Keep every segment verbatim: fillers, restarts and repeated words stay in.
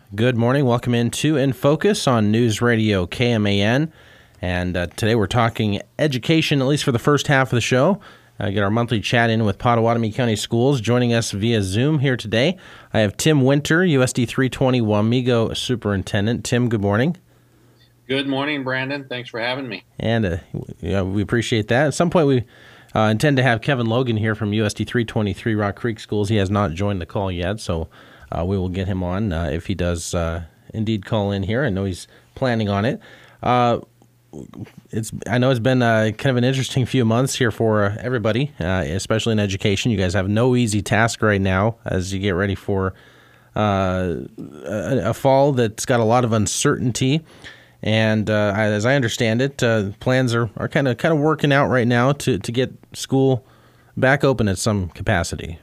Good morning. Welcome into In Focus on News Radio K M A N. And uh, today we're talking education, at least for the first half of the show. I get our monthly chat in with Pottawatomie County Schools. Joining us via Zoom here today, I have Tim Winter, U S D three twenty Wamego Superintendent. Tim, good morning. Good morning, Brandon. Thanks for having me. And uh, yeah, we appreciate that. At some point, we uh, intend to have Kevin Logan here from U S D three twenty-three Rock Creek Schools. He has not joined the call yet, so uh, we will get him on uh, if he does uh, indeed call in here. I know he's planning on it. Uh, it's I know it's been uh, kind of an interesting few months here for uh, everybody, uh, especially in education. You guys have no easy task right now as you get ready for uh, a, a fall that's got a lot of uncertainty. And uh, as I understand it, uh, plans are, are kind of kind of working out right now to, to get school back open at some capacity.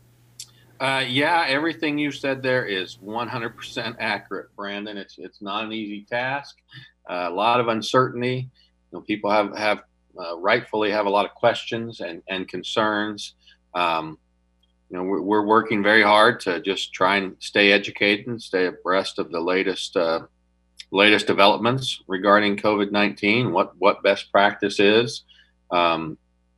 Uh, yeah, everything you said there is one hundred percent accurate, Brandon. It's it's not an easy task. Uh, a lot of uncertainty. You know, people have have uh, rightfully have a lot of questions and and concerns. Um, you know, we're, we're working very hard to just try and stay educated and stay abreast of the latest. Uh, latest developments regarding COVID nineteen, what, what best practice is. Um,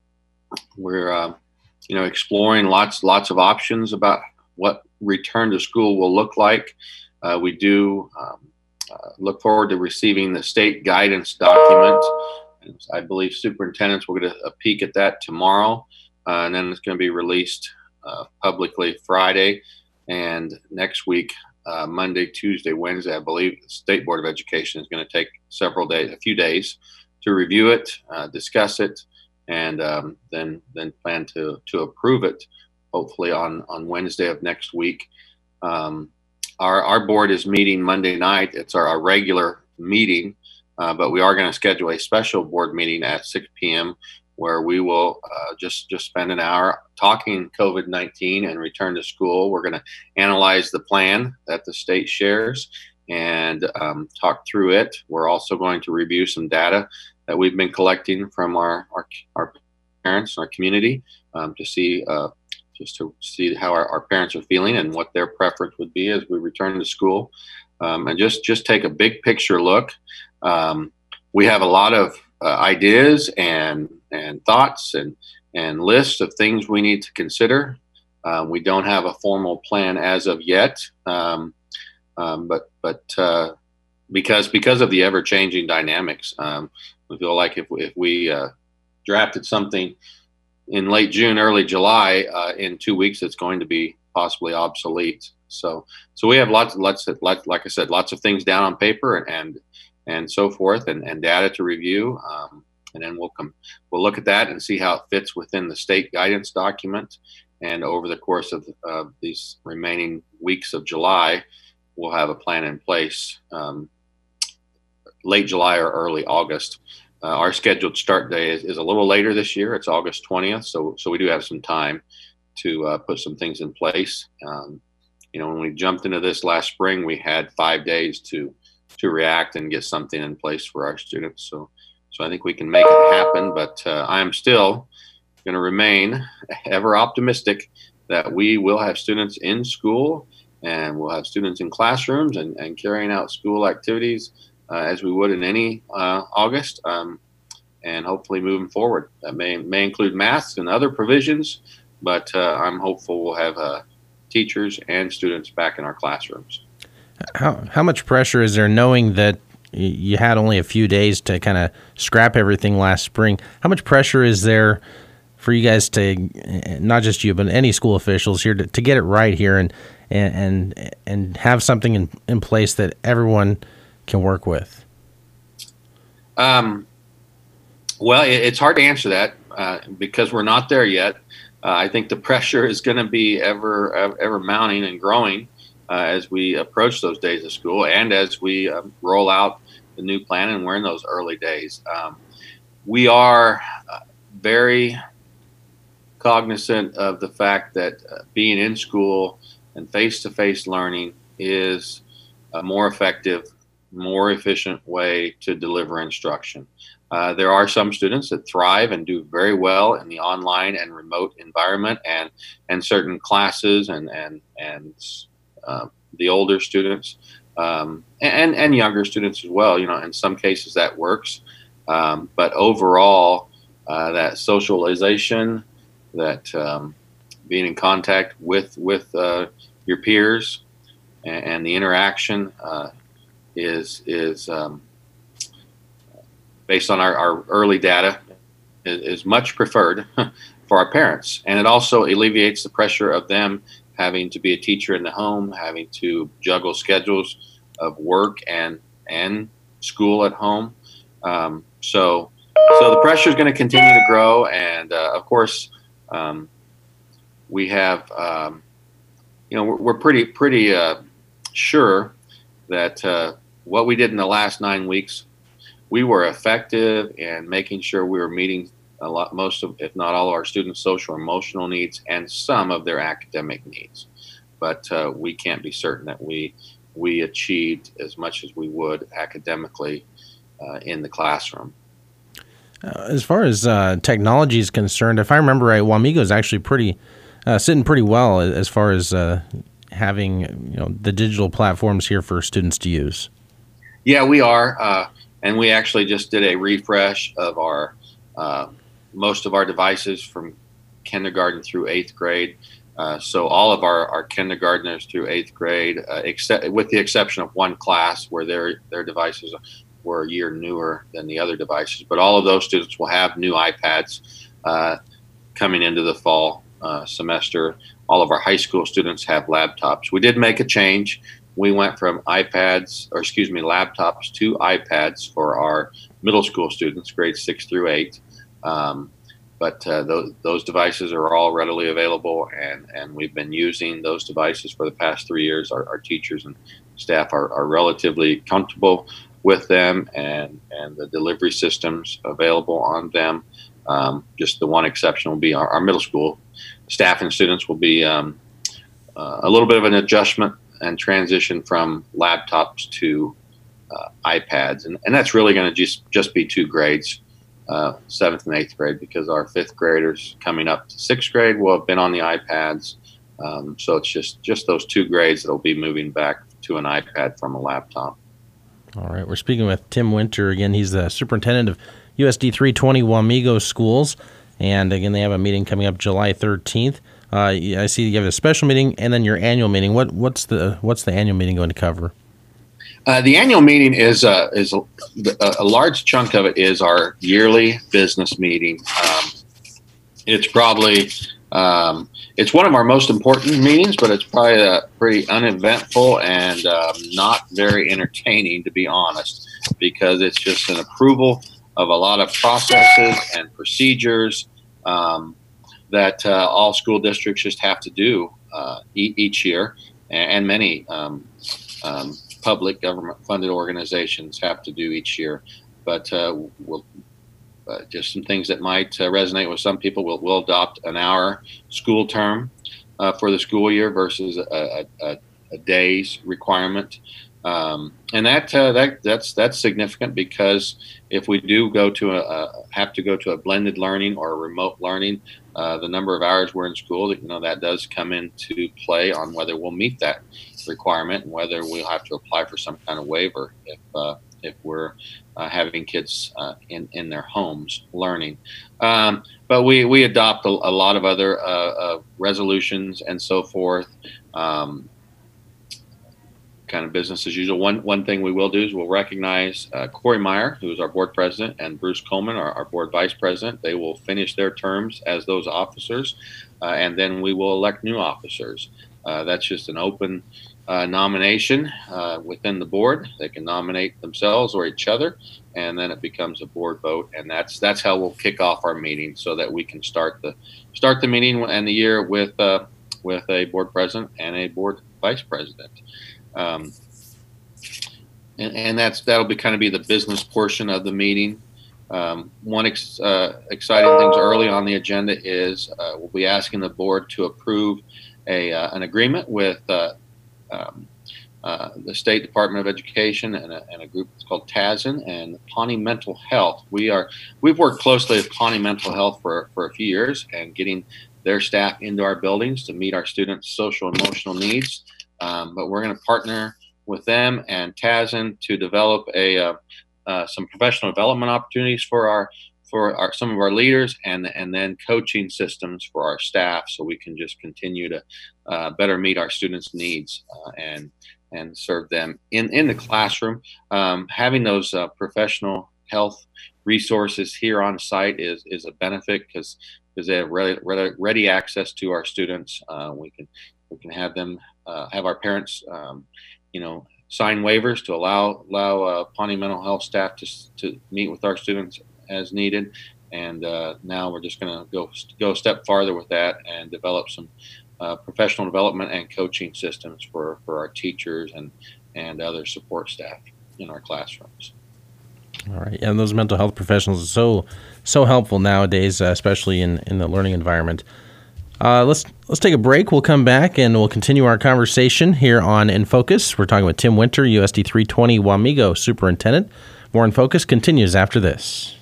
we're, uh, you know, exploring lots, lots of options about what return to school will look like. Uh, we do um, uh, look forward to receiving the state guidance document. I believe superintendents will get a, a peek at that tomorrow, uh, and then it's going to be released uh, publicly Friday, and next week, Uh, Monday, Tuesday, Wednesday, I believe the State Board of Education is going to take several days, a few days to review it, uh, discuss it, and um, then then plan to to approve it, hopefully on, on Wednesday of next week. Um, our, our board is meeting Monday night. It's our, our regular meeting, uh, but we are going to schedule a special board meeting at six p.m. where we will uh, just just spend an hour talking COVID nineteen and return to school. We're going to analyze the plan that the state shares and um, talk through it. We're also going to review some data that we've been collecting from our our, our parents, our community, um, to see uh, just to see how our, our parents are feeling and what their preference would be as we return to school, um, and just just take a big picture look. Um, we have a lot of uh, ideas and and thoughts and, and lists of things we need to consider. Um, we don't have a formal plan as of yet, um, um, but but uh, because because of the ever-changing dynamics, um, we feel like if, if we uh, drafted something in late June, early July, uh, in two weeks, it's going to be possibly obsolete. So so we have lots, lots of, like, like I said, lots of things down on paper and and, and so forth, and, and data to review. Um, And then we'll come, we'll look at that and see how it fits within the state guidance document. And over the course of uh, these remaining weeks of July, we'll have a plan in place, um, late July or early August. Uh, our scheduled start day is, is a little later this year. It's August twentieth. So, so we do have some time to uh, put some things in place. Um, you know, when we jumped into this last spring, we had five days to, to react and get something in place for our students. So, So I think we can make it happen, but uh, I am still going to remain ever optimistic that we will have students in school and we'll have students in classrooms and, and carrying out school activities uh, as we would in any uh, August, um, and hopefully moving forward. That may, may include masks and other provisions, but uh, I'm hopeful we'll have uh, teachers and students back in our classrooms. How, how much pressure is there knowing that you had only a few days to kind of scrap everything last spring? How much pressure is there for you guys to, not just you, but any school officials here, to, to get it right here and and and have something in, in place that everyone can work with? Um, well, it, it's hard to answer that uh, because we're not there yet. Uh, I think the pressure is going to be ever ever mounting and growing uh, as we approach those days of school and as we um, roll out the new plan, and we're in those early days. Um, we are uh, very cognizant of the fact that uh, being in school and face-to-face learning is a more effective, more efficient way to deliver instruction. Uh, there are some students that thrive and do very well in the online and remote environment, and and certain classes and and and uh, the older students, um, and and younger students as well. You know, in some cases that works, um, but overall, uh, that socialization, that um, being in contact with with uh, your peers, and, and the interaction uh, is is um, based on our, our early data is, is much preferred for our parents, and it also alleviates the pressure of them having to be a teacher in the home, having to juggle schedules of work and and school at home. Um, so so the pressure is going to continue to grow, and uh, of course um, we have um, you know we're, we're pretty pretty uh, sure that uh, what we did in the last nine weeks, we were effective in making sure we were meeting a lot, most of, if not all of our students' social and emotional needs and some of their academic needs. But uh, we can't be certain that we we achieved as much as we would academically uh, in the classroom. Uh, as far as uh, technology is concerned, if I remember right, Wamego is actually pretty uh, sitting pretty well as far as uh, having you know the digital platforms here for students to use. Yeah, we are, uh, and we actually just did a refresh of our uh, most of our devices from kindergarten through eighth grade. Uh, so all of our, our kindergartners through eighth grade, uh, except with the exception of one class where their their devices were a year newer than the other devices, but all of those students will have new iPads uh, coming into the fall uh, semester. All of our high school students have laptops. We did make a change. We went from iPads, or excuse me, laptops to iPads for our middle school students, grades six through eight. Um, but uh, those, those devices are all readily available, and, and we've been using those devices for the past three years. Our, our teachers and staff are, are relatively comfortable with them, and, and the delivery systems available on them. Um, just the one exception will be our, our middle school staff and students will be um, uh, a little bit of an adjustment and transition from laptops to uh, iPads. And, and that's really going to just, just be two grades, uh, seventh and eighth grade, because our fifth graders coming up to sixth grade will have been on the iPads. Um, so it's just, just those two grades that will be moving back to an iPad from a laptop. All right. We're speaking with Tim Winter. Again, he's the superintendent of U S D three twenty Wamego Schools. And again, they have a meeting coming up July thirteenth. Uh, I see you have a special meeting and then your annual meeting. What what's the what's the annual meeting going to cover? Uh, the annual meeting is uh, is a, a large chunk of it is our yearly business meeting. Um, it's probably um, it's one of our most important meetings, but it's probably uh, pretty uneventful and um, not very entertaining, to be honest, because it's just an approval of a lot of processes and procedures um, that uh, all school districts just have to do uh, e- each year, and, and many um, um, public government-funded organizations have to do each year. But uh, we'll, uh, just some things that might uh, resonate with some people. We'll, we'll adopt an hour school term uh, for the school year versus a, a, a day's requirement. Um, and that uh, that that's that's significant, because if we do go to a, a have to go to a blended learning or a remote learning, uh, the number of hours we're in school, you know, that does come into play on whether we'll meet that requirement and whether we'll have to apply for some kind of waiver if uh, if we're uh, having kids uh, in in their homes learning. Um, but we we adopt a, a lot of other uh, uh, resolutions and so forth. Um, kind of business as usual. One one thing we will do is we'll recognize uh, Corey Meyer, who is our board president, and Bruce Coleman, our, our board vice president. They will finish their terms as those officers, uh, and then we will elect new officers. Uh, that's just an open uh, nomination uh, within the board. They can nominate themselves or each other, and then it becomes a board vote. And that's that's how we'll kick off our meeting, so that we can start the start the meeting and the year with uh, with a board president and a board vice president. Um, and, and that's that'll be kind of be the business portion of the meeting. Um, one ex, uh, exciting things early on the agenda is uh, we'll be asking the board to approve a uh, an agreement with uh, um, uh, the State Department of Education and a, and a group that's called TASN and Pawnee Mental Health. We are we've worked closely with Pawnee Mental Health for for a few years, and getting their staff into our buildings to meet our students' social and emotional needs. Um, but we're going to partner with them and T A S N to develop a uh, uh, some professional development opportunities for our for our, some of our leaders, and and then coaching systems for our staff, so we can just continue to uh, better meet our students' needs uh, and and serve them in in the classroom. Um, having those uh, professional health resources here on site is is a benefit, because because they have ready, ready, ready access to our students. Uh, we can we can have them uh, have our parents, um, you know, sign waivers to allow allow uh, Pawnee mental health staff to to meet with our students as needed. And uh, now we're just going to go go a step farther with that and develop some uh, professional development and coaching systems for, for our teachers and and other support staff in our classrooms. All right, and those mental health professionals are so so helpful nowadays, uh, especially in, in the learning environment. Uh, let's let's take a break. We'll come back and we'll continue our conversation here on In Focus. We're talking with Tim Winter, U S D three twenty Wamego Superintendent. More In Focus continues after this.